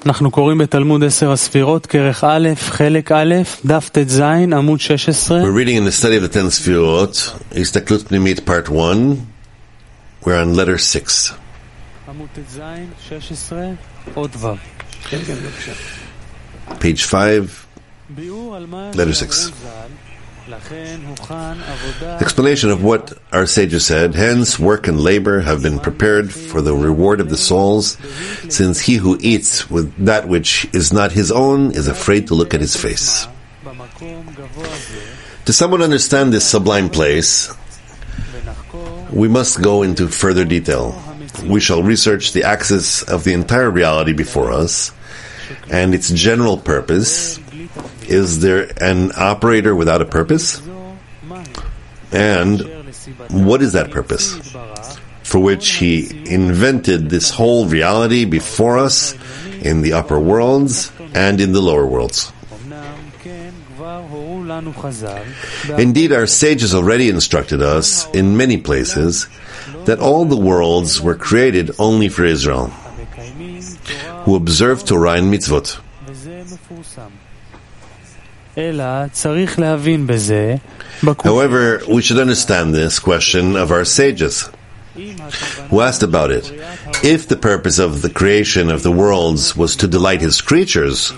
אנחנו קוראים בתלמוד 10 הספירות, כרך א', חלק א', דף ט"ז, עמוד 16. We're reading in the study of the 10 Sfirot, Histaklut Pnimit, part 1. We're on letter 6. עמוד ט"ז, 16, עוד ו'. Page 5, letter 6. Explanation of what our sages said. Hence, work and labor have been prepared for the reward of the souls, since he who eats with that which is not his own is afraid to look at his face. To somewhat understand this sublime place, we must go into further detail. We shall research the axis of the entire reality before us and its general purpose. Is there an operator without a purpose? And what is that purpose? For which he invented this whole reality before us in the upper worlds and in the lower worlds. Indeed, our sages already instructed us in many places that all the worlds were created only for Israel, who observe Torah and mitzvot. However, we should understand this question of our sages, who asked about it. If the purpose of the creation of the worlds was to delight his creatures,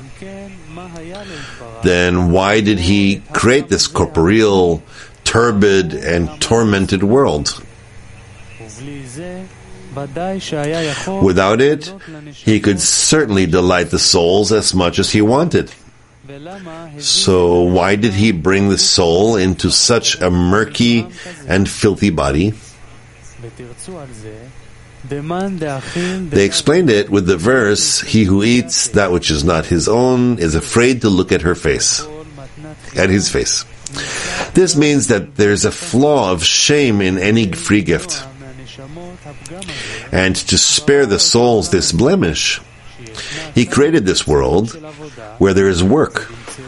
then why did he create this corporeal, turbid, and tormented world? Without it, he could certainly delight the souls as much as he wanted. So why did he bring the soul into such a murky and filthy body? They explained it with the verse, "He who eats that which is not his own is afraid to look at her face, at his face." This means that there's a flaw of shame in any free gift. And to spare the souls this blemish, he created this world where there is work,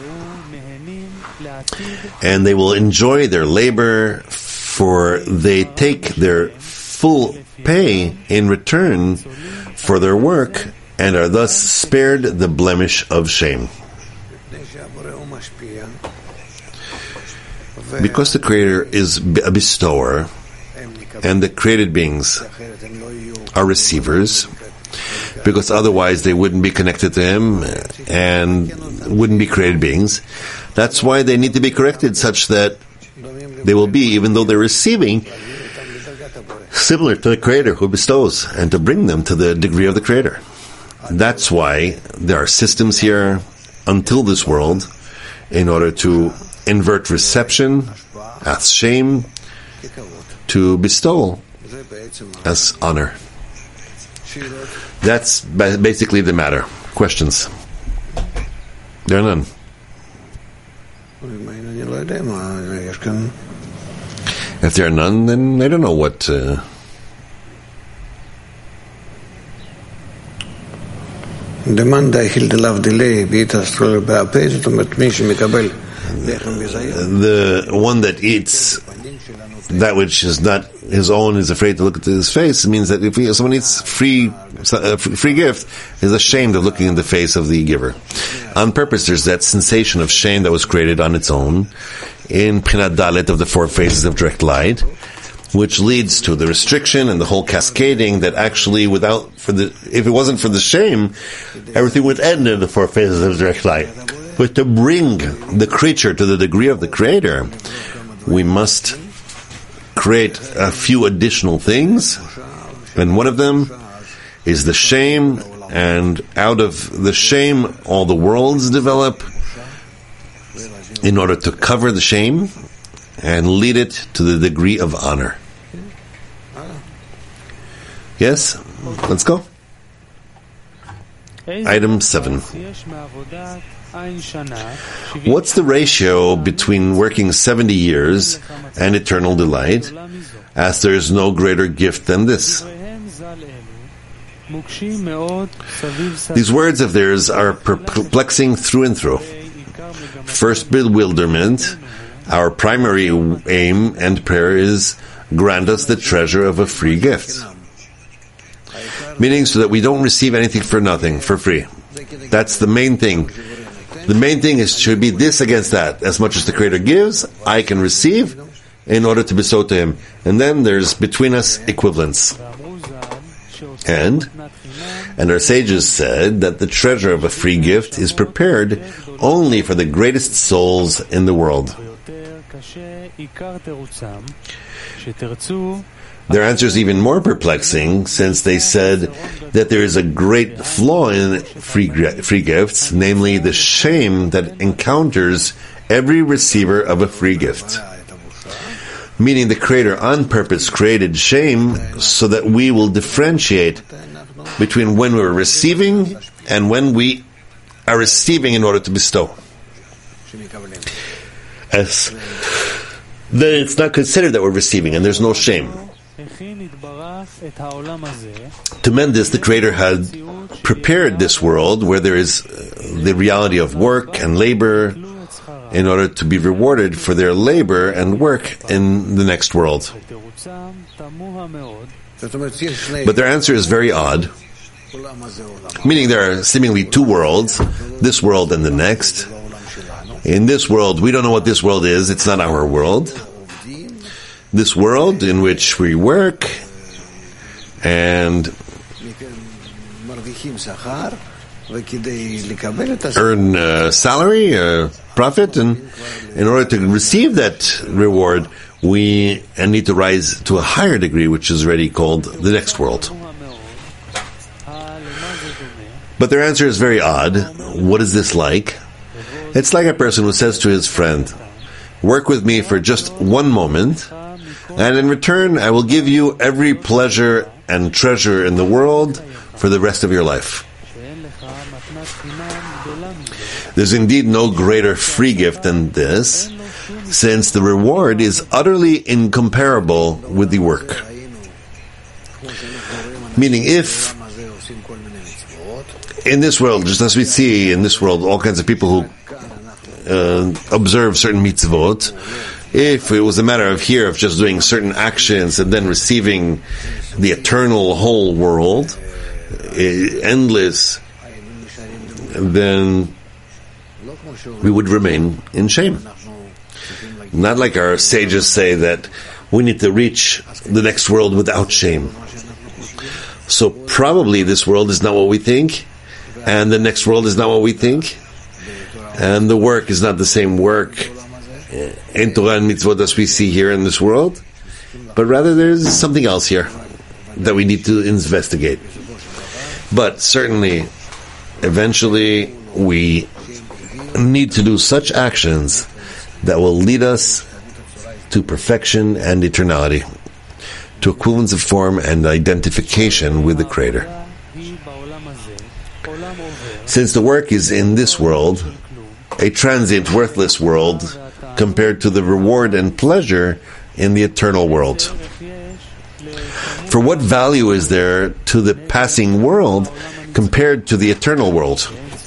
and they will enjoy their labor, for they take their full pay in return for their work and are thus spared the blemish of shame. Because the Creator is a bestower and the created beings are receivers, because otherwise they wouldn't be connected to him and wouldn't be created beings. That's why they need to be corrected such that they will be, even though they're receiving, similar to the Creator who bestows, and to bring them to the degree of the Creator. That's why there are systems here until this world in order to invert reception as shame, to bestow as honor. That's basically the matter. Questions? There are none. If there are none, then I don't know what... The one that eats that which is not his own is afraid to look at his face. It means that if someone eats free gift, is ashamed of looking in the face of the giver. On purpose, there's that sensation of shame that was created on its own in Prinat Dalet of the four phases of direct light, which leads to the restriction and the whole cascading that actually if it wasn't for the shame, everything would end in the four phases of direct light. But to bring the creature to the degree of the Creator, we must create a few additional things, and one of them is the shame, and out of the shame all the worlds develop in order to cover the shame and lead it to the degree of honor. Yes? Let's go. Item 7. What's the ratio between working 70 years and eternal delight, as there is no greater gift than this? These words of theirs are perplexing through and through. First, bewilderment. Our primary aim and prayer is, grant us the treasure of a free gift. Meaning so that we don't receive anything for nothing, for free. That's the main thing. The main thing should be this against that. As much as the Creator gives, I can receive in order to bestow to Him. And then there's between us equivalence. And our sages said that the treasure of a free gift is prepared only for the greatest souls in the world. Their answer is even more perplexing, since they said that there is a great flaw in free gifts, namely the shame that encounters every receiver of a free gift. Meaning the Creator on purpose created shame so that we will differentiate between when we're receiving and when we are receiving in order to bestow. Then it's not considered that we're receiving, and there's no shame. To mend this, the Creator had prepared this world where there is the reality of work and labor in order to be rewarded for their labor and work in the next world. But their answer is very odd, meaning there are seemingly two worlds, this world and the next. In this world, we don't know what this world is, it's not our world. This world in which we work and earn salary, profit, and in order to receive that reward, we need to rise to a higher degree, which is already called the next world. But their answer is very odd. What is this like? It's like a person who says to his friend, "Work with me for just one moment, and in return I will give you every pleasure and treasure in the world for the rest of your life." There's indeed no greater free gift than this, since the reward is utterly incomparable with the work. Meaning, if in this world, just as we see in this world, all kinds of people who observe certain mitzvot, if it was a matter of here of just doing certain actions and then receiving the eternal whole world, endless, then we would remain in shame. Not like our sages say that we need to reach the next world without shame. So probably this world is not what we think, and the next world is not what we think, and the work is not the same work in Torah and mitzvot as we see here in this world, but rather there's something else here that we need to investigate. But certainly, eventually, we need to do such actions that will lead us to perfection and eternality, to equivalence of form and identification with the Creator. Since the work is in this world, a transient, worthless world, compared to the reward and pleasure in the eternal world. For what value is there to the passing world compared to the eternal world?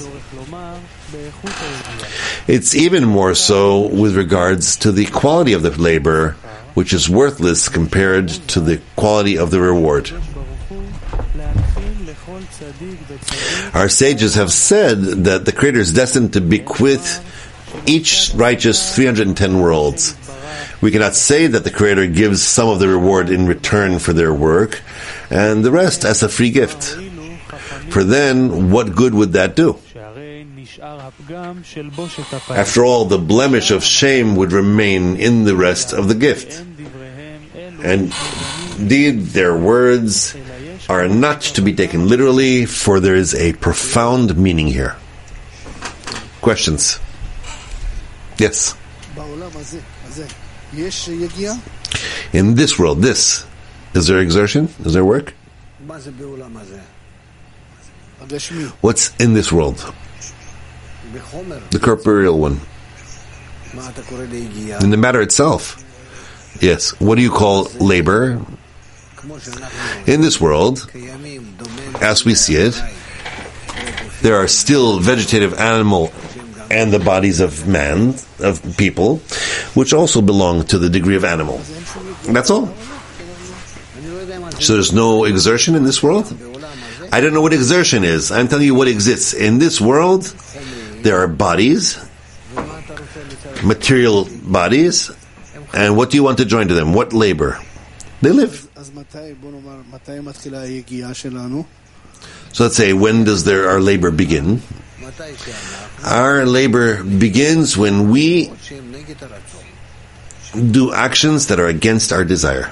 It's even more so with regards to the quality of the labor, which is worthless compared to the quality of the reward. Our sages have said that the Creator is destined to bequeath each righteous 310 worlds. We cannot say that the Creator gives some of the reward in return for their work, and the rest as a free gift. For then, what good would that do? After all, the blemish of shame would remain in the rest of the gift. And indeed, their words are not to be taken literally, for there is a profound meaning here. Questions? Yes? In this world, is there exertion? Is there work? What's in this world? The corporeal one. In the matter itself. Yes. What do you call labor? In this world, as we see it, there are still vegetative, animal, and the bodies of man, of people, which also belong to the degree of animal. That's all. So there's no exertion in this world? I don't know what exertion is. I'm telling you what exists. In this world, there are bodies, material bodies, and what do you want to join to them? What labor? They live. So let's say, when does our labor begin? Our labor begins when we do actions that are against our desire.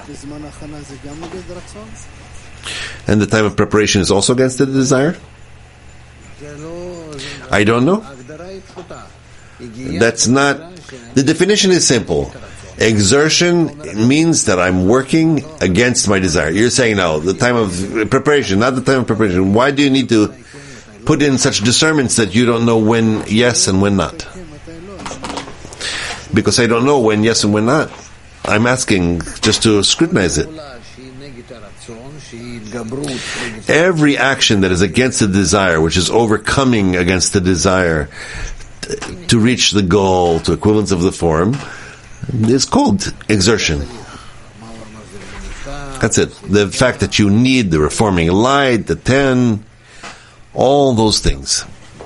And the time of preparation is also against the desire? I don't know. That's not... The definition is simple. Exertion means that I'm working against my desire. You're saying, no, the time of preparation, not the time of preparation. Why do you need to put in such discernments that you don't know when yes and when not? Because I don't know when yes and when not. I'm asking just to scrutinize it. Every action that is against the desire, which is overcoming against the desire to reach the goal, to equivalence of the form, is called exertion. That's it. The fact that you need the reforming light, the 10, all those things.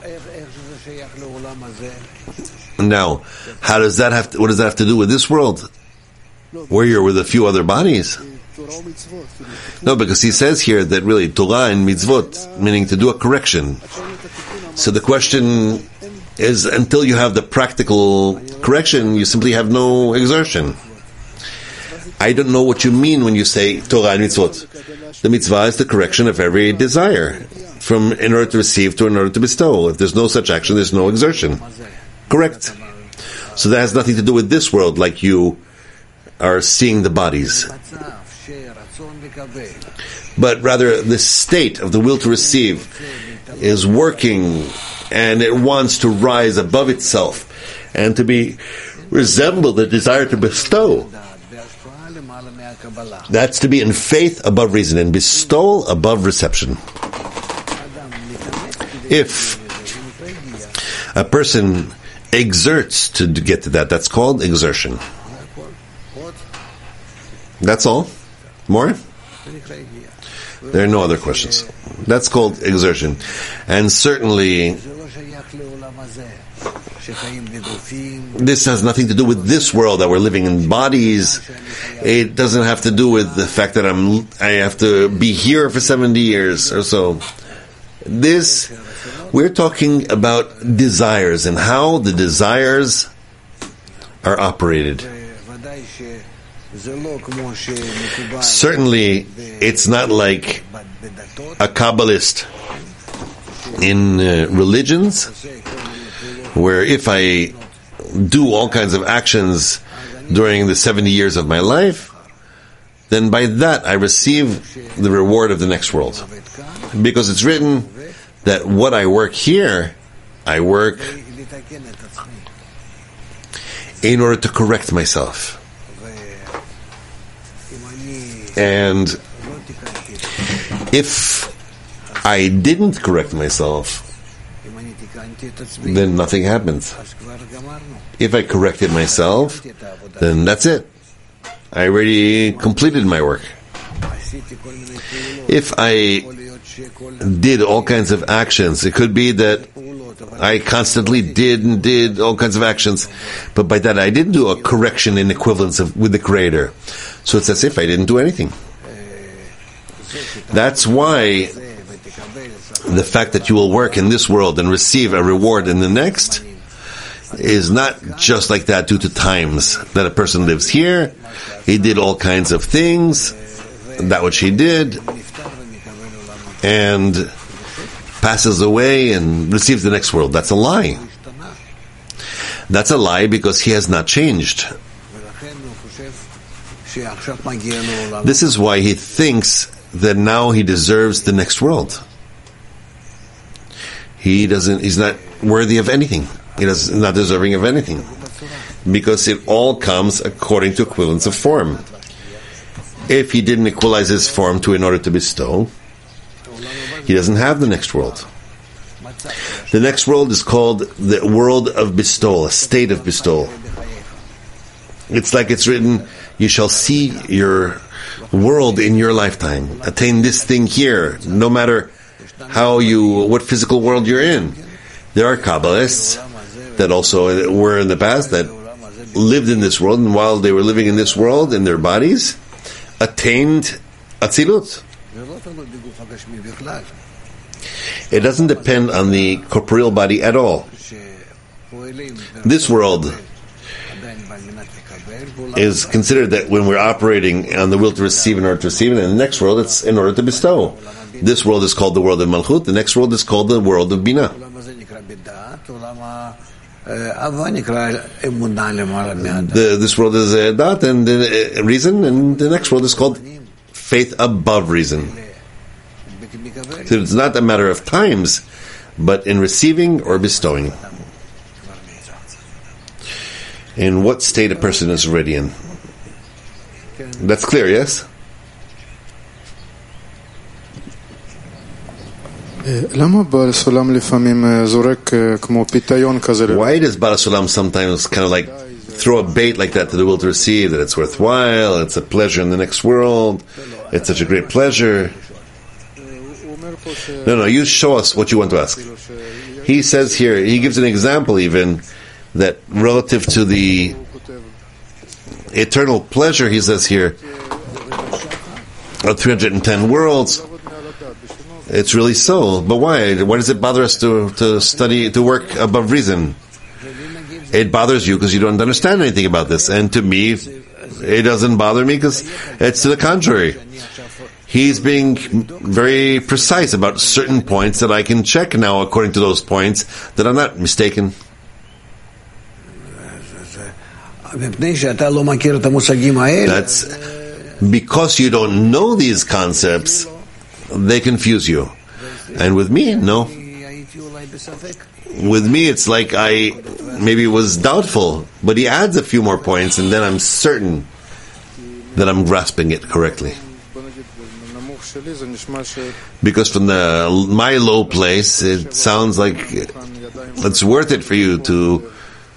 Now, what does that have to do with this world? Where you're with a few other bodies? No, because he says here that really Torah and mitzvot, meaning to do a correction. So the question is, until you have the practical correction, you simply have no exertion. I don't know what you mean when you say Torah and mitzvot. The mitzvah is the correction of every desire, from in order to receive to in order to bestow. If there's no such action, there's no exertion. Correct. So that has nothing to do with this world, like you are seeing the bodies. But rather, the state of the will to receive is working, and it wants to rise above itself and to resemble the desire to bestow. That's to be in faith above reason and bestowal above reception. If a person exerts to get to that, that's called exertion. That's all. More? There are no other questions. That's called exertion. And certainly, this has nothing to do with this world that we're living in bodies. It doesn't have to do with the fact that I have to be here for 70 years or so. We're talking about desires and how the desires are operated. Certainly, it's not like a Kabbalist in religions, where if I do all kinds of actions during the 70 years of my life, then by that I receive the reward of the next world. Because it's written that what I work here, I work in order to correct myself. And if I didn't correct myself, then nothing happens. If I corrected myself, then that's it. I already completed my work. If I did all kinds of actions, it could be that I constantly did all kinds of actions, but by that I didn't do a correction in equivalence with the Creator. So it's as if I didn't do anything. That's why the fact that you will work in this world and receive a reward in the next is not just like that due to times that a person lives here. He did all kinds of things, that which he did, and passes away and receives the next world. That's a lie. That's a lie because he has not changed. This is why he thinks that now he deserves the next world. He's not worthy of anything. He's not deserving of anything. Because it all comes according to equivalence of form. If he didn't equalize his form in order to bestow, he doesn't have the next world. The next world is called the world of bestowal, a state of bestowal. It's like it's written, you shall see your world in your lifetime. Attain this thing here, no matter what physical world you're in. There are Kabbalists that also were in the past that lived in this world, and while they were living in this world, in their bodies, attained Atzilut. It doesn't depend on the corporeal body at all. This world is considered that when we're operating on the will to receive in order to receive, and in the next world it's in order to bestow. This world is called the world of Malchut, the next world is called the world of Binah. This world is Dat and reason, and the next world is called faith above reason. So it's not a matter of times, but in receiving or bestowing. In what state a person is already in. That's clear, yes? Why does Baal Sulam sometimes kind of like throw a bait like that to the will to receive, that it's worthwhile, it's a pleasure in the next world, it's such a great pleasure? No, you show us what you want to ask. He says here, he gives an example even, that relative to the eternal pleasure, he says here, of 310 worlds, it's really so. But why? Why does it bother us to study, to work above reason? It bothers you because you don't understand anything about this. And to me, it doesn't bother me because it's to the contrary. He's being very precise about certain points that I can check now according to those points that I'm not mistaken. That's because you don't know these concepts, they confuse you. And with me, no. With me, it's like I maybe was doubtful, but he adds a few more points, and then I'm certain that I'm grasping it correctly. Because from my low place, it sounds like it's worth it for you to,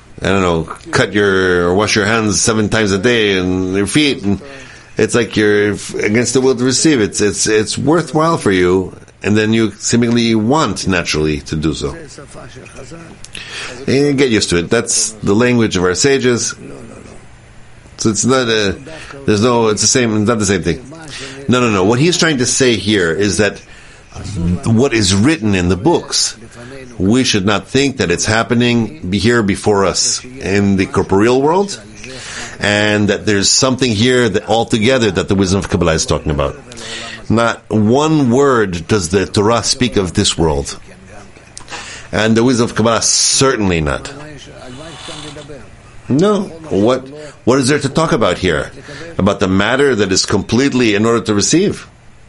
wash your hands 7 times a day and your feet, and it's like you're against the will to receive. It's worthwhile for you, and then you seemingly want naturally to do so. And get used to it. That's the language of our sages. So it's not it's the same. It's not the same thing. No. What he's trying to say here is that what is written in the books, we should not think that it's happening here before us in the corporeal world, and that there's something here that altogether that the wisdom of Kabbalah is talking about. Not one word does the Torah speak of this world, and the wisdom of Kabbalah certainly not. No. What is there to talk about here? About the matter that is completely in order to receive?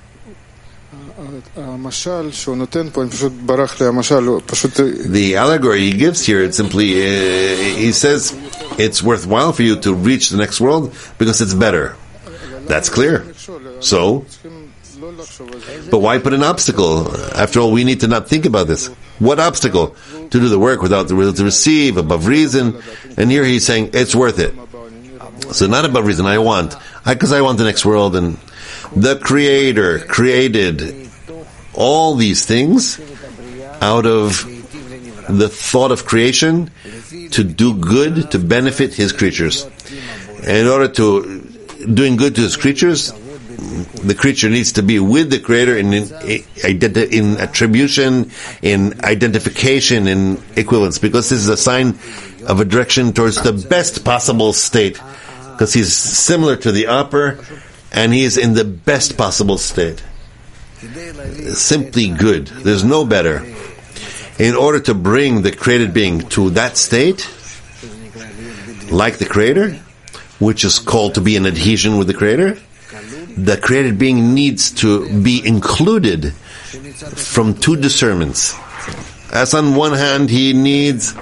The allegory he gives here, it's simply, he says, it's worthwhile for you to reach the next world because it's better. That's clear. So, but why put an obstacle? After all, we need to not think about this. What obstacle? To do the work without the will to receive, above reason. And here he's saying, it's worth it. So not above reason, because I want the next world, and the Creator created all these things out of the thought of creation to do good, to benefit His creatures. And in order to doing good to His creatures, the creature needs to be with the Creator in attribution, in identification, in equivalence, because this is a sign of a direction towards the best possible state, because He's similar to the upper, and He is in the best possible state. Simply good. There's no better. In order to bring the created being to that state, like the Creator, which is called to be in adhesion with the Creator, the created being needs to be included from 2 discernments. As on one hand, he needs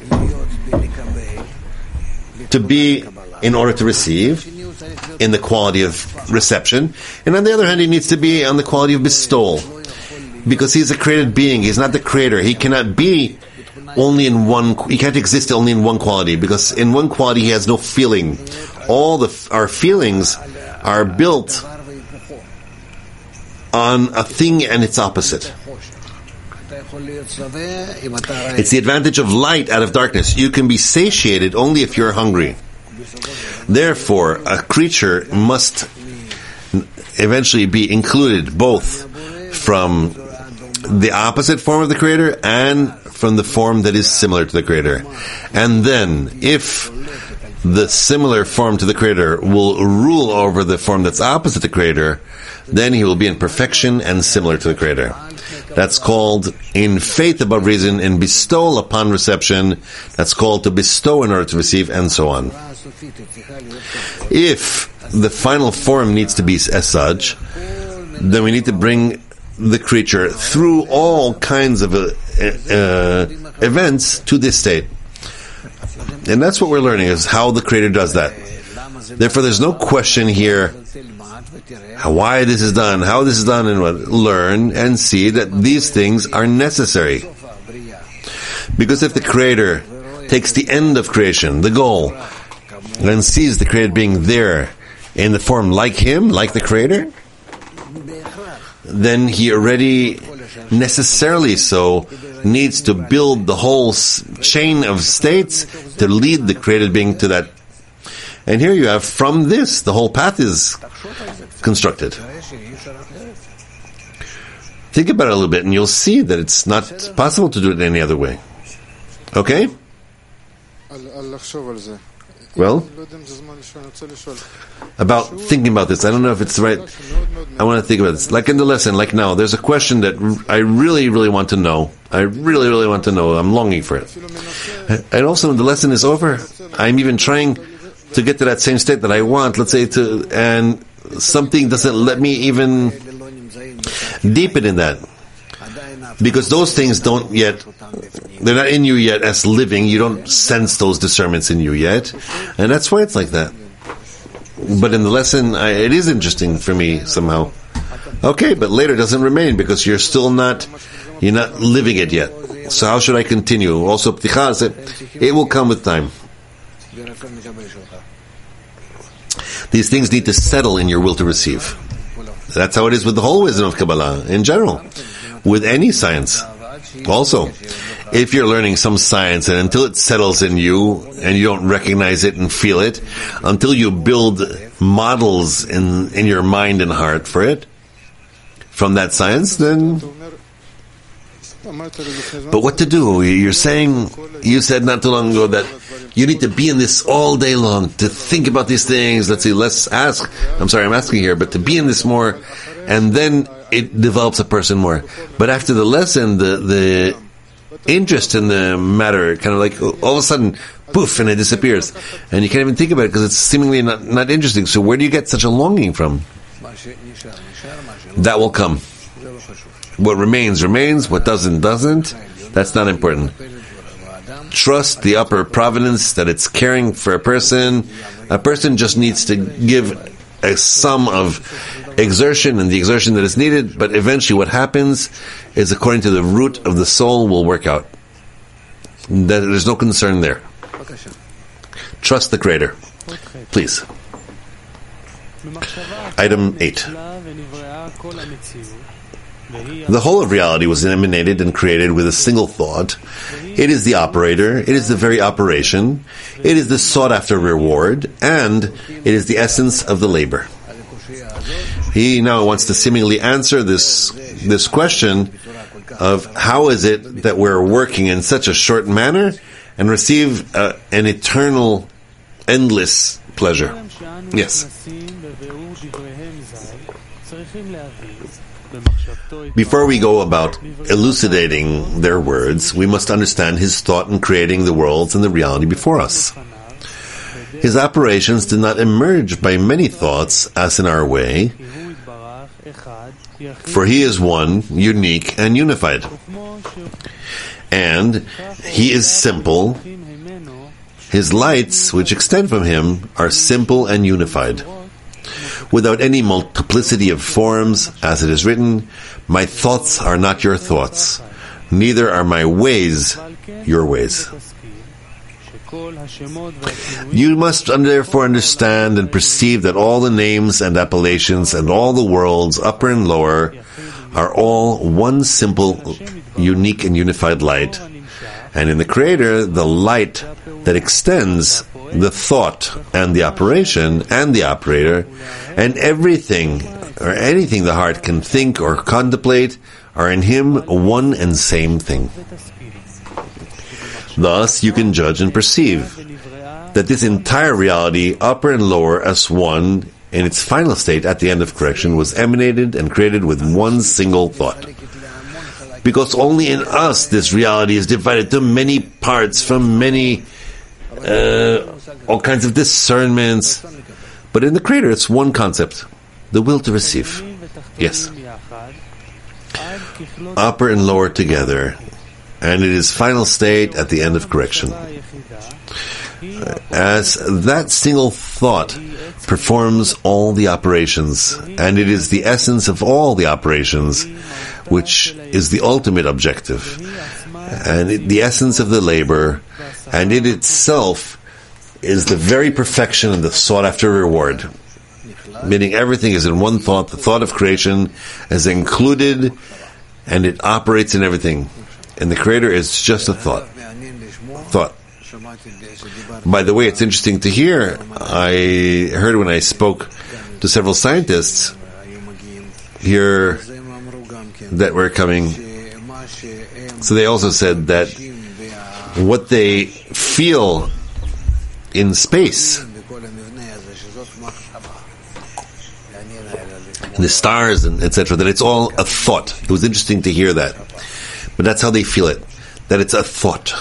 to be in order to receive, in the quality of reception, and on the other hand, he needs to be on the quality of bestowal, because he's a created being. He's not the Creator. He cannot be only in one. He can't exist only in one quality, because in one quality he has no feeling. All our feelings are built on a thing and its opposite. It's the advantage of light out of darkness. You can be satiated only if you're hungry. Therefore, a creature must eventually be included both from the opposite form of the Creator and from the form that is similar to the Creator. And then, if the similar form to the Creator will rule over the form that's opposite the Creator, then he will be in perfection and similar to the Creator. That's called, in faith above reason, in bestowal upon reception, that's called to bestow in order to receive, and so on. If the final form needs to be as such, then we need to bring the creature through all kinds of events to this state. And that's what we're learning, is how the Creator does that. Therefore, there's no question here why this is done, how this is done, and what. Learn and see that these things are necessary. Because if the Creator takes the end of creation, the goal, and sees the Created being there in the form like Him, like the Creator, then He already necessarily so needs to build the whole chain of states to lead the Created being to that. And here you have, from this, the whole path is constructed. Think about it a little bit and you'll see that it's not possible to do it any other way. Okay? Well, about thinking about this, I don't know if it's right. I want to think about this. Like in the lesson, like now, there's a question that I really, really want to know. I really, really want to know. I'm longing for it. And also, when the lesson is over, I'm even trying to get to that same state that I want, let's say, and something doesn't let me even deepen in that. Because those things don't yet, they're not in you yet as living. You don't sense those discernments in you yet. And that's why it's like that. But in the lesson, it is interesting for me somehow. Okay, but later it doesn't remain because you're not living it yet. So how should I continue? Also, Pticha said, it will come with time. These things need to settle in your will to receive. That's how it is with the whole wisdom of Kabbalah in general. With any science. Also, if you're learning some science and until it settles in you and you don't recognize it and feel it, until you build models in your mind and heart for it, from that science, then... But what to do? You said not too long ago that you need to be in this all day long, to think about these things. I'm asking here, but to be in this more, and then it develops a person more. But after the lesson, the interest in the matter kind of like all of a sudden, poof, and it disappears. And you can't even think about it because it's seemingly not interesting. So where do you get such a longing from? That will come. What remains, what doesn't. That's not important. Trust the upper providence that it's caring for a person. A person just needs to give a sum of exertion and the exertion that is needed, but eventually what happens is according to the root of the soul will work out. That there's no concern there. Trust the Creator. Please. Item 8. The whole of reality was emanated and created with a single thought. It is the operator, it is the very operation, it is the sought-after reward, and it is the essence of the labor. He now wants to seemingly answer this question of how is it that we're working in such a short manner and receive an eternal, endless pleasure. Yes. Before we go about elucidating their words, we must understand his thought in creating the worlds and the reality before us. His operations did not emerge by many thoughts as in our way, for he is one, unique, and unified. And he is simple. His lights, which extend from him, are simple and unified. Without any multiplicity of forms, as it is written, my thoughts are not your thoughts, neither are my ways your ways. You must therefore understand and perceive that all the names and appellations and all the worlds, upper and lower, are all one simple, unique and unified light. And in the Creator, the light that extends the thought and the operation and the operator and everything or anything the heart can think or contemplate are in Him one and same thing. Thus, you can judge and perceive that this entire reality, upper and lower as one, in its final state at the end of correction, was emanated and created with one single thought. Because only in us this reality is divided to many parts from many, all kinds of discernments. But in the Creator it's one concept, the will to receive. Yes. Upper and lower together, and it is final state at the end of correction. As that single thought performs all the operations, and it is the essence of all the operations, which is the ultimate objective, and the essence of the labor, and it itself is the very perfection and the sought after reward. Meaning everything is in one thought, the thought of creation is included, and it operates in everything. And the Creator is just a thought. By the way, it's interesting to hear, I heard when I spoke to several scientists here that were coming, so they also said that what they feel in space, the stars and etc., that it's all a thought. It was interesting to hear that. But that's how they feel it, that it's a thought.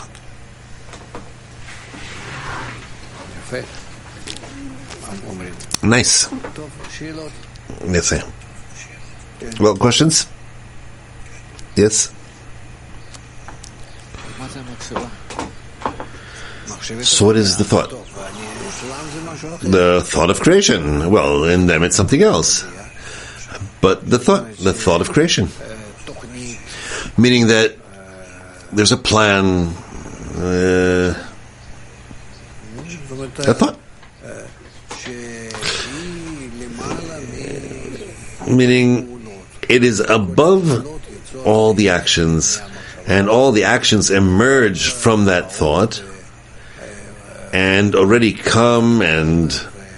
Nice. Yes, sir. Well, questions? Yes? So what is the thought? The thought of creation. Well, in them it's something else. But the thought of creation. Meaning that there's a plan, a thought. Meaning it is above all the actions, and all the actions emerge from that thought and already come and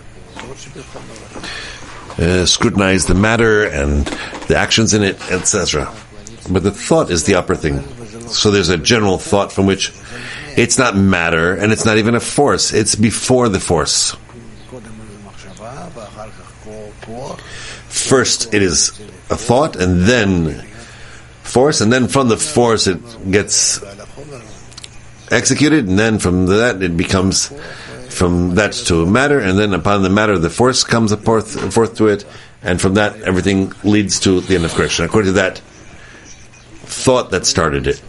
scrutinize the matter and the actions in it, etc. But the thought is the upper thing. So there's a general thought from which it's not matter and it's not even a force, it's before the force. First it is a thought and then force, and then from the force it gets executed, and then from that it becomes from that to matter, and then upon the matter the force comes forth to it, and from that everything leads to the end of correction according to that thought that started it.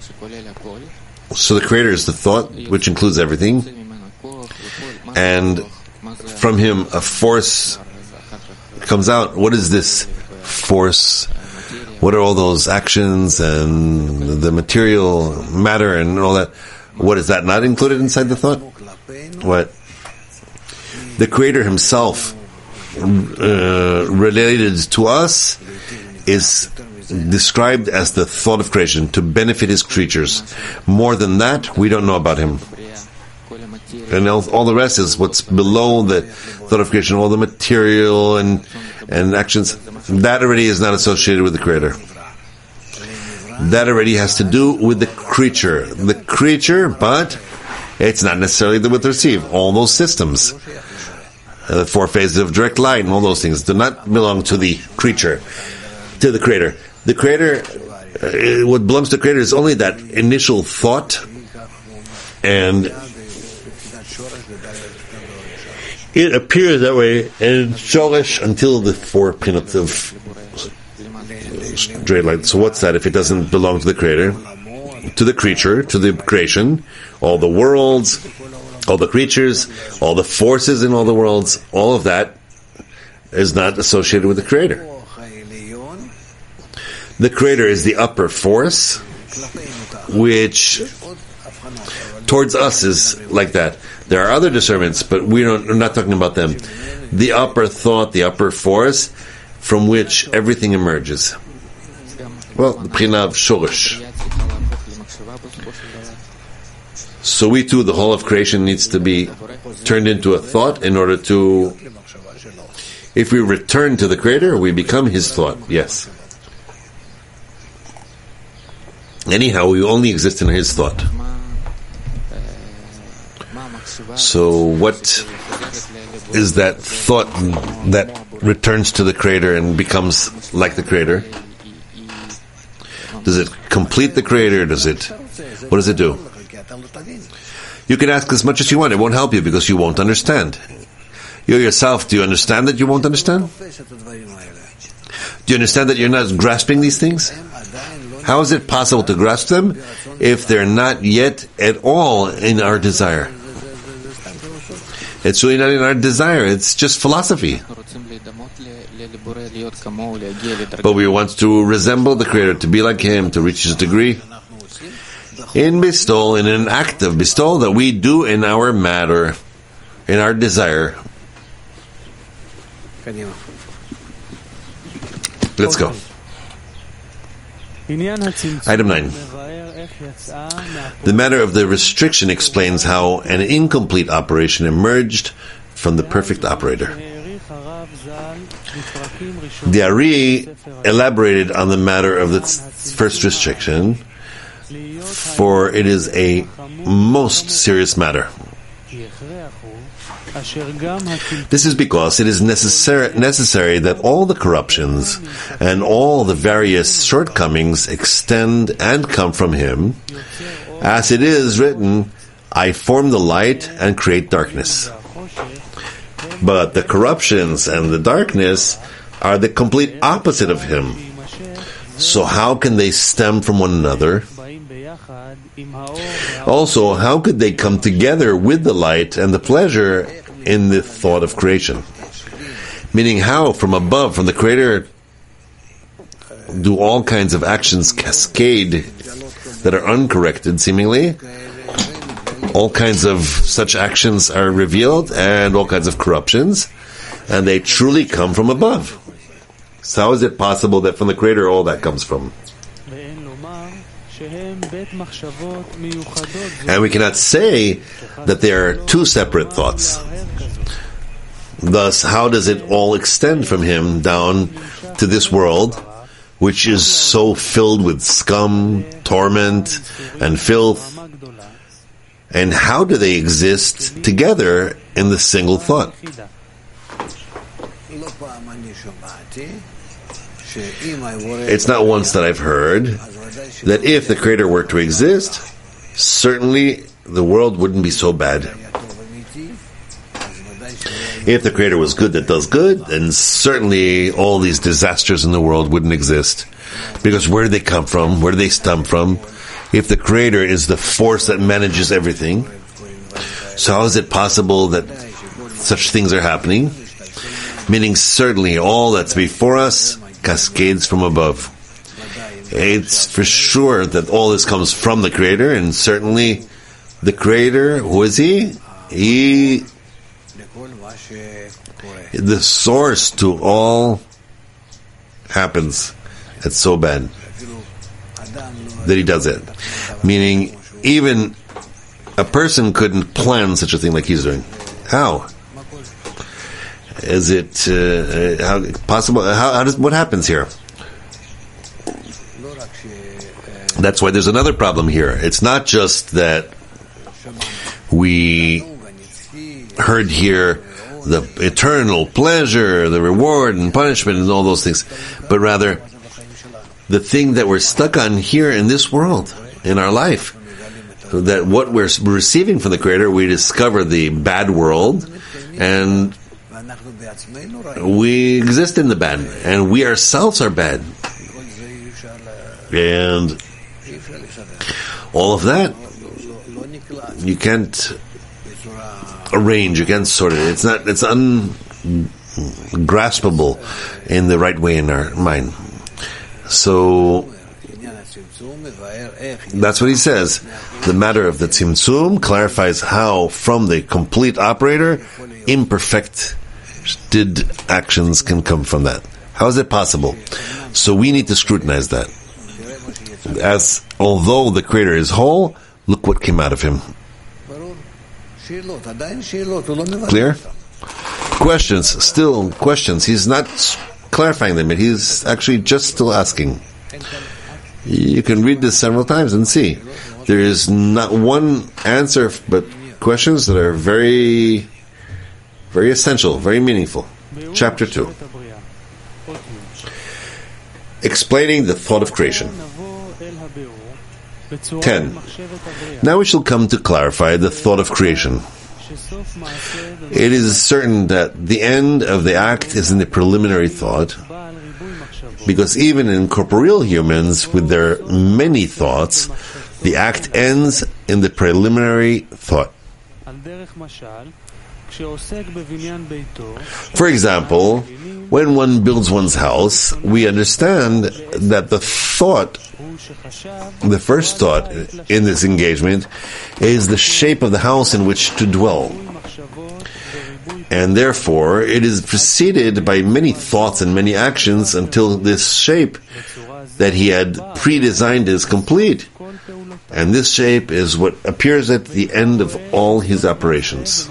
So the Creator is the thought which includes everything, and from Him a force comes out. What is this force? What are all those actions and the material matter and all that? What is that not included inside the thought? What? The Creator Himself related to us is described as the thought of creation to benefit His creatures. More than that, we don't know about Him. And all the rest is what's below the thought of creation, all the material and actions. That already is not associated with the Creator. That already has to do with the creature. The creature, but it's not necessarily with the receive. All those systems, the 4 phases of direct light and all those things do not belong to the creature, to the Creator. The Creator, what belongs to the Creator is only that initial thought, and it appears that way in Shoresh until the 4 pinot of straight light. So what's that if it doesn't belong to the Creator? To the creature, to the creation, all the worlds, all the creatures, all the forces in all the worlds, all of that is not associated with the Creator. The Creator is the upper force, which towards us is like that. There are other discernments, but we're not talking about them. The upper thought, the upper force, from which everything emerges. Well, the B'china of Shoresh. So we too, the whole of creation needs to be turned into a thought in order to, if we return to the Creator, we become His thought. Yes. Anyhow, we only exist in His thought. So what is that thought that returns to the Creator and becomes like the Creator? Does it complete the Creator? What does it do? You can ask as much as you want. It won't help you because you won't understand. You yourself, do you understand that you won't understand? Do you understand that you're not grasping these things? How is it possible to grasp them if they're not yet at all in our desire? It's really not in our desire. It's just philosophy. But we want to resemble the Creator, to be like Him, to reach His degree. In Bistol, in an act of Bistol that we do in our matter, in our desire. Let's go. Item 9. The matter of the restriction explains how an incomplete operation emerged from the perfect operator. The Ari elaborated on the matter of the first restriction, for it is a most serious matter. This is because it is necessary that all the corruptions and all the various shortcomings extend and come from Him, as it is written, I form the light and create darkness. But the corruptions and the darkness are the complete opposite of Him. So how can they stem from one another? Also, how could they come together with the light and the pleasure in the thought of creation? Meaning, how from above, from the Creator, do all kinds of actions cascade that are uncorrected, seemingly? All kinds of such actions are revealed, and all kinds of corruptions, and they truly come from above. So how is it possible that from the Creator all that comes from? And we cannot say that they are two separate thoughts. Thus, how does it all extend from Him down to this world, which is so filled with scum, torment, and filth? And how do they exist together in the single thought? It's not once that I've heard that if the Creator were to exist, certainly the world wouldn't be so bad. If the Creator was good that does good, then certainly all these disasters in the world wouldn't exist. Because where do they come from? Where do they stem from? If the Creator is the force that manages everything, so how is it possible that such things are happening? Meaning certainly all that's before us cascades from above. It's for sure that all this comes from the Creator, and certainly the Creator, who is He? He, the source to all happens. It's so bad that He does it. Meaning, even a person couldn't plan such a thing like He's doing. How? Is it how possible? What happens here? That's why there's another problem here. It's not just that we heard here the eternal pleasure, the reward and punishment and all those things, but rather the thing that we're stuck on here in this world, in our life, that what we're receiving from the Creator, we discover the bad world, and we exist in the bad, and we ourselves are bad. And all of that, you can't arrange, you can't sort it. It's ungraspable in the right way in our mind. So that's what he says. The matter of the Tzimtzum clarifies how, from the complete operator, imperfect actions can come from that. How is it possible? So we need to scrutinize that. as although the Creator is whole, look what came out of him. Clear? Questions, still questions. He's not clarifying them, but he's actually just still asking. You can read this several times and see. There is not one answer, but questions that are very, very essential, very meaningful. Chapter 2. Explaining the thought of creation. 10. Now we shall come to clarify the thought of creation. It is certain that the end of the act is in the preliminary thought, because even in corporeal humans with their many thoughts, the act ends in the preliminary thought. For example, when one builds one's house, we understand that the first thought in this engagement is the shape of the house in which to dwell. And therefore, it is preceded by many thoughts and many actions until this shape that he had pre-designed is complete. And this shape is what appears at the end of all his operations.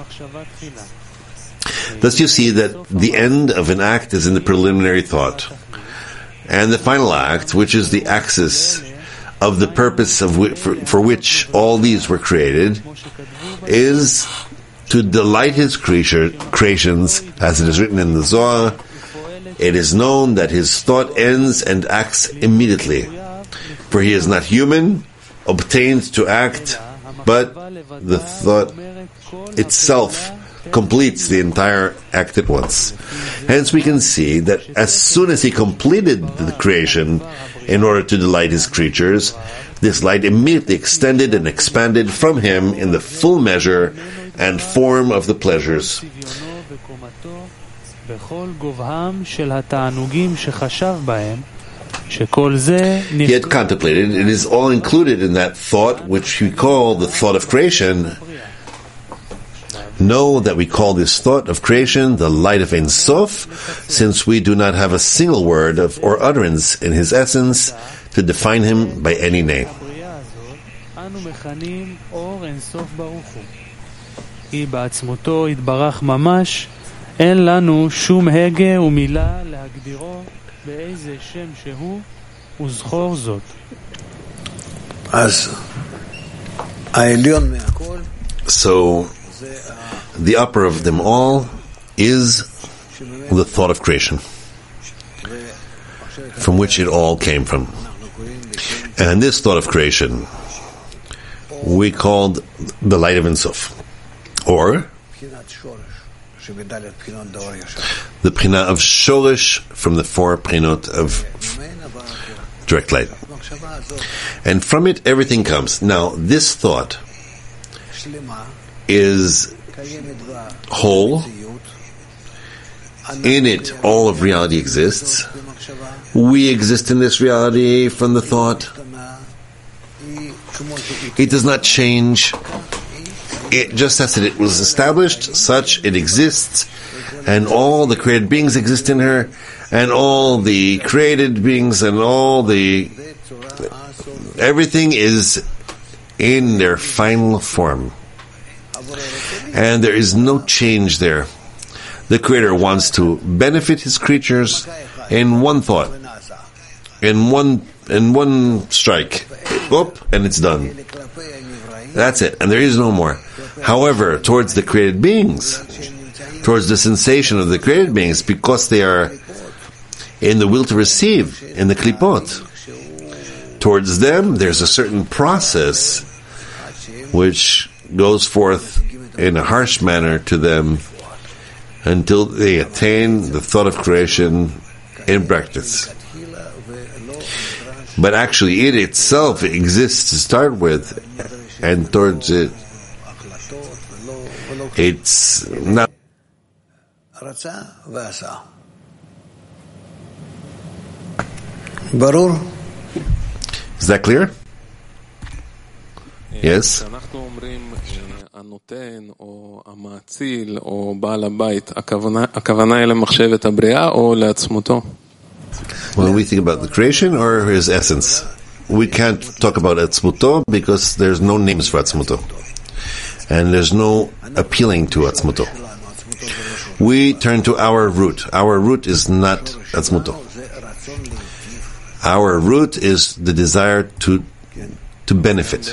Thus you see that the end of an act is in the preliminary thought. And the final act, which is the axis of the purpose for which all these were created, is to delight his creations, as it is written in the Zohar. It is known that his thought ends and acts immediately. For he is not human, obtained to act, but the thought itself completes the entire act at once. Hence we can see that as soon as he completed the creation in order to delight his creatures, this light immediately extended and expanded from him in the full measure and form of the pleasures. He had contemplated, it is all included in that thought which we call the thought of creation. Know that we call this thought of creation the light of Ein Sof, since we do not have a single word or utterance in his essence to define him by any name. אין לנו שום הגה ומילה להגדירו באיזה שם שהוא וזכור זאת. So, the upper of them all is the thought of creation, from which it all came from. And this thought of creation we called the light of Ein Sof, or the Pchina of Shoresh from the 4 Pchinot of direct light. And from it everything comes. Now, this thought is whole. In it, all of reality exists. We exist in this reality from the thought. It does not change. It just as it was established, such it exists, and all the created beings exist in her, and all the created beings and everything is in their final form. And there is no change there. The Creator wants to benefit His creatures in one thought, in one strike. And it's done. That's it, and there is no more. However, towards the created beings, towards the sensation of the created beings, because they are in the will to receive, in the klipot, towards them there's a certain process which goes forth in a harsh manner to them until they attain the thought of creation in practice. But actually it itself exists to start with, and towards it, it's not. Is that clear? Yes? הנותן או המאציל או בעל הבית, הכוונה היא למחשבת הבריאה או לעצמותו? When we think about the creation or his essence? we can't talk about Atzmuto because there's no names for Atzmuto. And there's no appealing to Atzmuto. We turn to our root. Our root is not Atzmuto. Our root is the desire to benefit.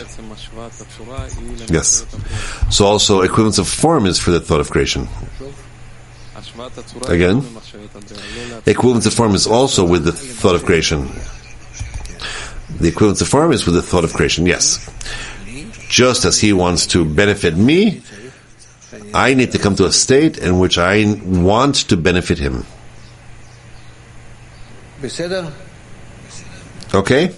Yes. So also equivalence of form is for the thought of creation. Again, equivalence of form is also with the thought of creation. The equivalence of form is with the thought of creation, yes. Just as he wants to benefit me, I need to come to a state in which I want to benefit him. Okay?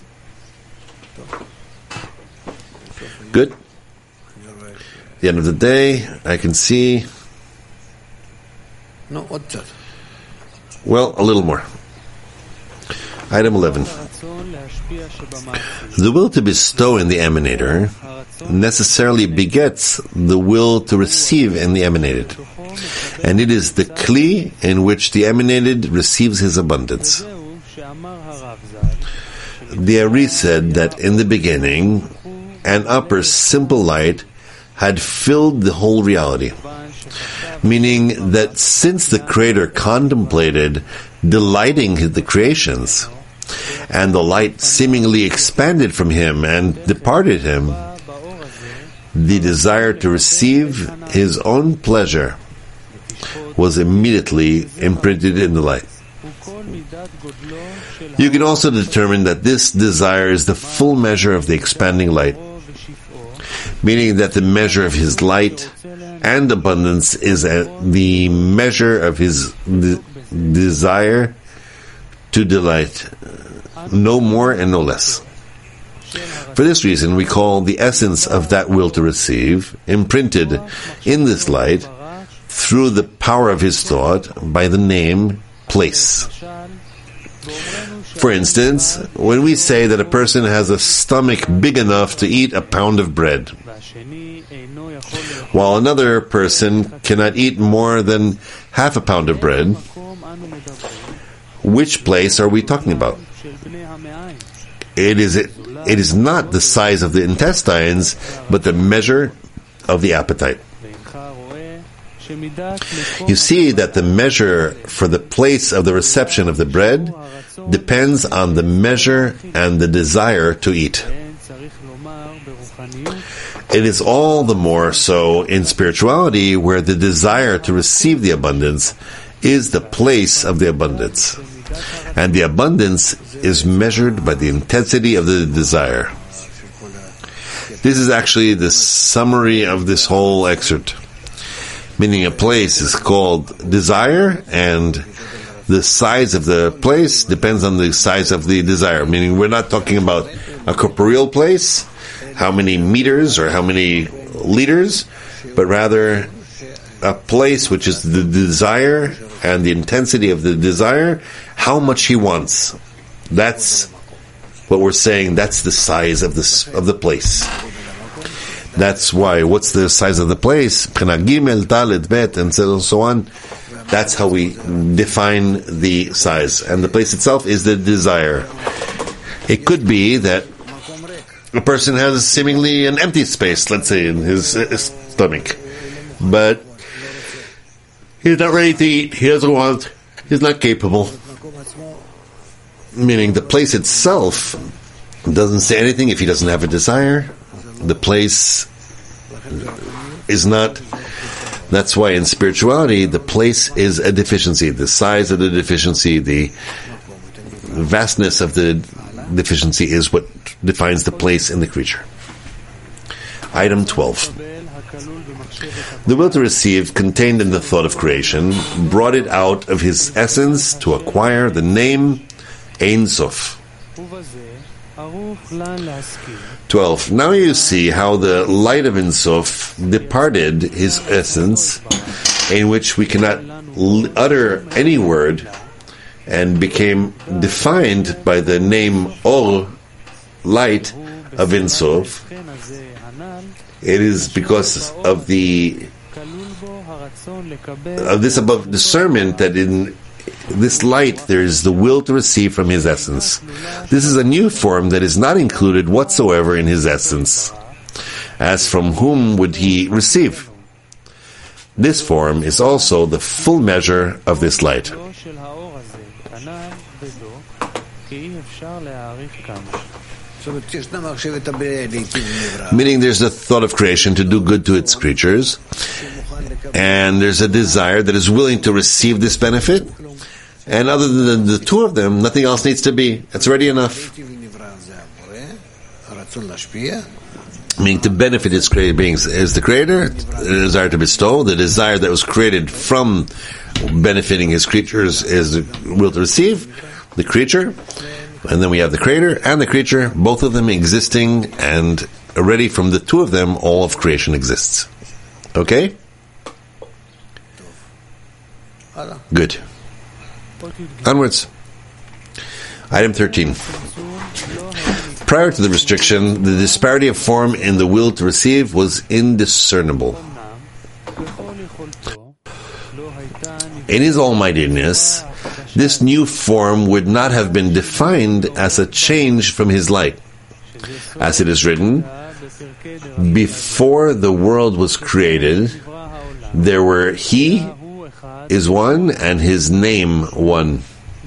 Good. At the end of the day, I can see, well, a little more. Item 11. The will to bestow in the emanator necessarily begets the will to receive in the emanated, and it is the kli in which the emanated receives his abundance. The Ari said that in the beginning, an upper simple light had filled the whole reality, meaning that since the Creator contemplated delighting the creations, and the light seemingly expanded from him and departed him, the desire to receive his own pleasure was immediately imprinted in the light. You can also determine that this desire is the full measure of the expanding light, meaning that the measure of his light and abundance is the measure of his desire to delight, no more and no less. For this reason, we call the essence of that will to receive imprinted in this light through the power of his thought by the name place. For instance, when we say that a person has a stomach big enough to eat a pound of bread, while another person cannot eat more than half a pound of bread, which place are we talking about? It is not the size of the intestines, but the measure of the appetite. You see that the measure for the place of the reception of the bread depends on the measure and the desire to eat. It is all the more so in spirituality, where the desire to receive the abundance is the place of the abundance, and the abundance is measured by the intensity of the desire. This is actually the summary of this whole excerpt. Meaning a place is called desire, and the size of the place depends on the size of the desire. Meaning we're not talking about a corporeal place, how many meters or how many liters, but rather a place which is the desire and the intensity of the desire, how much he wants. That's what we're saying, that's the size of the place. That's why, what's the size of the place? Gimel, Dalet, Bet, and so on. That's how we define the size. And the place itself is the desire. It could be that a person has seemingly an empty space, let's say, in his stomach. But he's not ready to eat, he doesn't want, he's not capable. Meaning the place itself doesn't say anything if he doesn't have a desire. The place is not. That's why in spirituality, the place is a deficiency. The size of the deficiency, the vastness of the deficiency is what defines the place in the creature. Item 12. The will to receive, contained in the thought of creation, brought it out of his essence to acquire the name Ein Sof. 12. Now you see how the light of Ein Sof departed his essence, in which we cannot utter any word, and became defined by the name Or, light of Ein Sof. It is because of this above discernment that in this light, there is the will to receive from his essence. This is a new form that is not included whatsoever in his essence. As from whom would he receive? This form is also the full measure of this light. Meaning there's a thought of creation to do good to its creatures, and there's a desire that is willing to receive this benefit, and other than the two of them, nothing else needs to be. It's already enough. Meaning to benefit its created beings is the creator, the desire to bestow, the desire that was created from benefiting his creatures is the will to receive, the creature, and then we have the creator and the creature, both of them existing, and already from the two of them, all of creation exists. Okay? Good. Onwards. Item 13. Prior to the restriction, the disparity of form in the will to receive was indiscernible. In his almightiness, this new form would not have been defined as a change from his light. As it is written, before the world was created, there were he is one and his name one.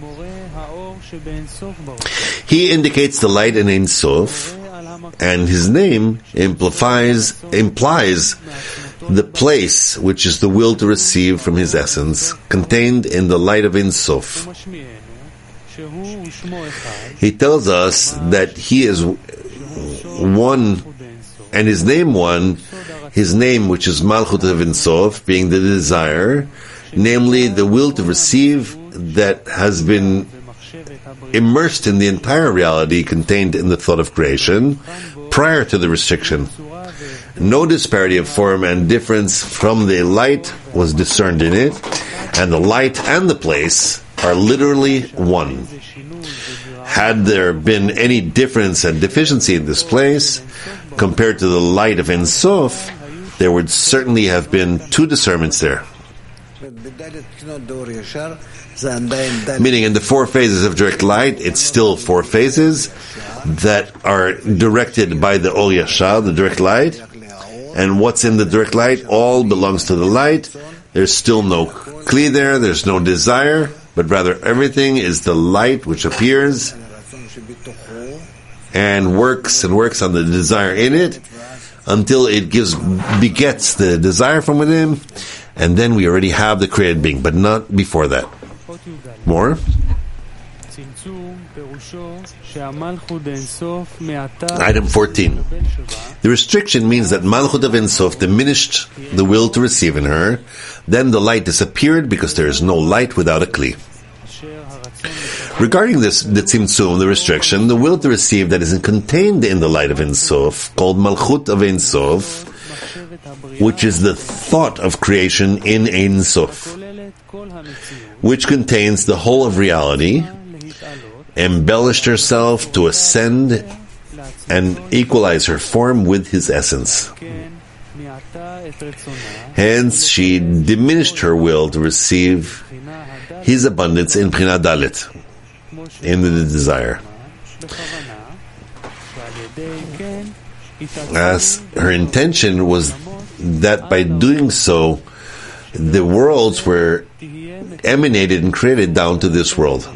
He indicates the light in Ein Sof, and his name implies the place which is the will to receive from his essence, contained in the light of Ein Sof. He tells us that he is one, and his name one, his name which is Malchut of Ein Sof, being the desire, namely the will to receive that has been immersed in the entire reality contained in the thought of creation prior to the restriction. No disparity of form and difference from the light was discerned in it, and the light and the place are literally one. Had there been any difference and deficiency in this place compared to the light of Ein Sof, there would certainly have been two discernments there. Meaning in the four phases of direct light, it's still four phases that are directed by the Or Yashar, the direct light. And what's in the direct light all belongs to the light. There's still no kli there, there's no desire, but rather everything is the light which appears and works on the desire in it until it begets the desire from within, and then we already have the created being, but not before that. More? Item 14. The restriction means that Malchut of Ein Sof diminished the will to receive in her, then the light disappeared because there is no light without a kli. Regarding this, the tzimtzum, the restriction, the will to receive that is contained in the light of Ein Sof, called Malchut of Ein Sof, which is the thought of creation in Ein Sof, which contains the whole of reality, embellished herself to ascend and equalize her form with his essence. Hence, she diminished her will to receive his abundance in Bchina Dalet, in the desire. As her intention was that by doing so, the worlds were emanated and created down to this world.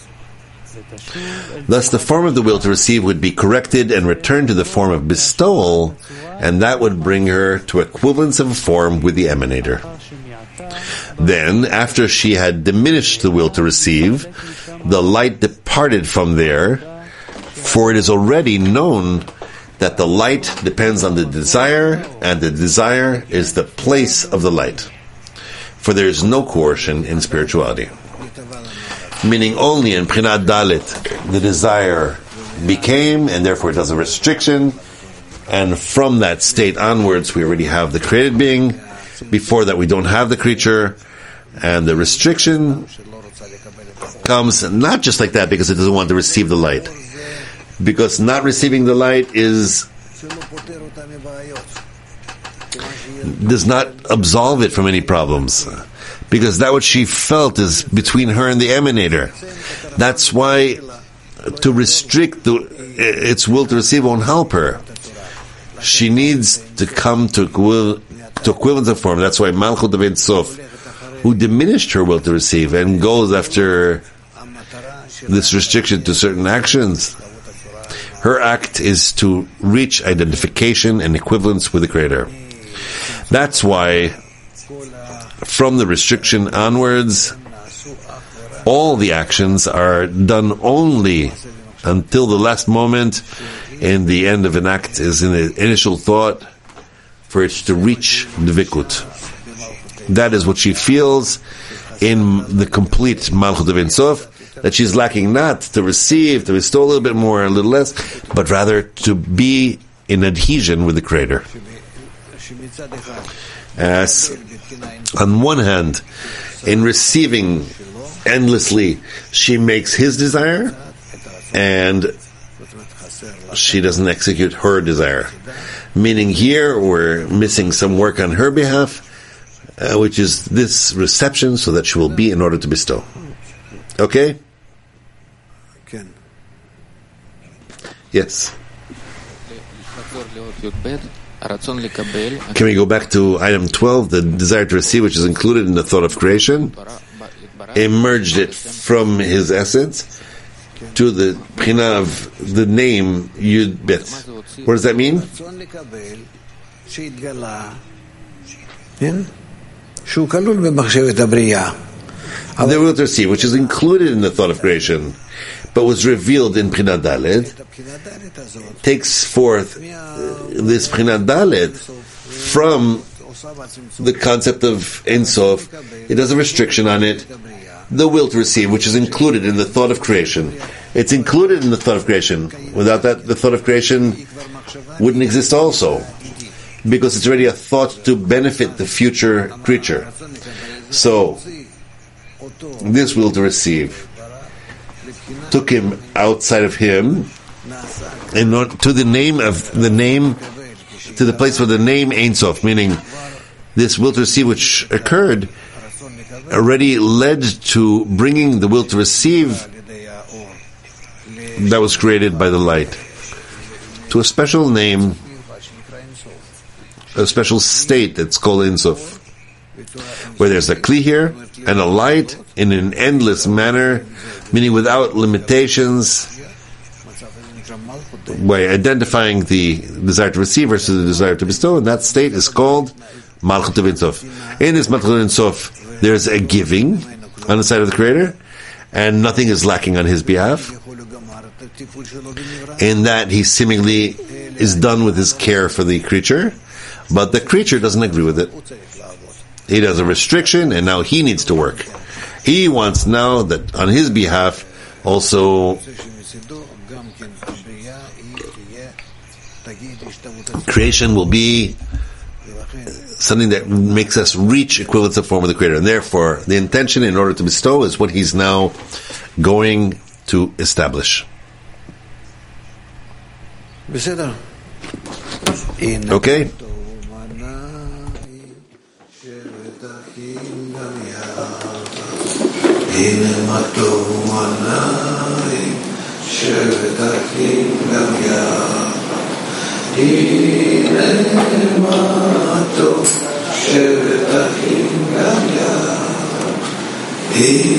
Thus, the form of the will to receive would be corrected and returned to the form of bestowal, and that would bring her to equivalence of a form with the emanator. Then, after she had diminished the will to receive, the light departed from there, for it is already known that the light depends on the desire, and the desire is the place of the light. For there is no coercion in spirituality. Meaning only in Bchina Dalet, the desire became, and therefore it has a restriction, and from that state onwards we already have the created being. Before that we don't have the creature, and the restriction comes not just like that because it doesn't want to receive the light. Because not receiving the light is does not absolve it from any problems, because that what she felt is between her and the emanator. That's why to restrict its will to receive won't help her. She needs to come to equivalence of form. That's why Malchut of Ein Sof, who diminished her will to receive and goes after this restriction to certain actions, her act is to reach identification and equivalence with the Creator. That's why from the restriction onwards, all the actions are done only until the last moment, and the end of an act is in the initial thought for it to reach Dvikut. That is what she feels in the complete Malchut of Ein Sof, that she's lacking not to receive, to bestow a little bit more, a little less, but rather to be in adhesion with the Creator. As on one hand, in receiving endlessly, she makes his desire, and she doesn't execute her desire. Meaning here, we're missing some work on her behalf, which is this reception, so that she will be in order to bestow. Okay? Yes. Can we go back to item 12, the desire to receive, which is included in the thought of creation? Emerged it from his essence to the Bchina of the name Yud Bet. What does that mean? The will to receive, which is included in the thought of creation, but was revealed in Bchina Dalet, takes forth this Bchina Dalet from the concept of Ein Sof. It has a restriction on it, the will to receive, which is included in the thought of creation. It's included in the thought of creation. Without that, the thought of creation wouldn't exist also, because it's already a thought to benefit the future creature. So, this will to receive took him outside of him and to the name, to the place where the name Ein Sof, meaning this will to receive which occurred, already led to bringing the will to receive that was created by the light to a special name, a special state that's called Ein Sof, where there's a kli here and a light in an endless manner, meaning without limitations, by identifying the desire to receive versus the desire to bestow, and that state is called Malchut of Ein Sof. In this Malchut of Ein Sof, there's a giving on the side of the Creator, and nothing is lacking on his behalf, in that he seemingly is done with his care for the creature, but the creature doesn't agree with it. He does a restriction, and now he needs to work. He wants now that on his behalf also creation will be something that makes us reach equivalence of form of the Creator. And therefore, the intention in order to bestow is what he's now going to establish. Okay? He